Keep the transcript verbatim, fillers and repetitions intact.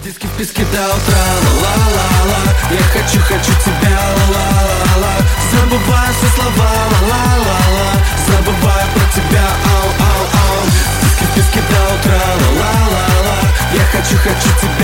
песке, в песке до утра, ла-ла-ла-ла. Я хочу, хочу тебя, ла-ла-ла-ла. Забываю все слова, ла-ла-ла-ла. Забываю про тебя, ау-ау-ау. В песке, в песке до утра, ла-ла-ла-ла. Я хочу, хочу тебя.